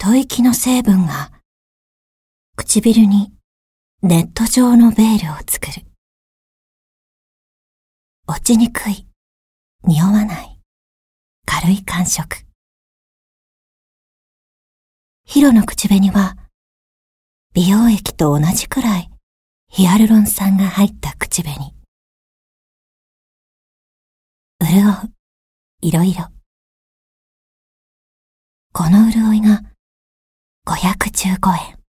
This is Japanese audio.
吐息の成分が唇にネット状のベールを作る。落ちにくい、匂わない、軽い感触。ヒロの口紅は美容液と同じくらいヒアルロン酸が入った口紅。潤う、いろいろ。この潤いが515円。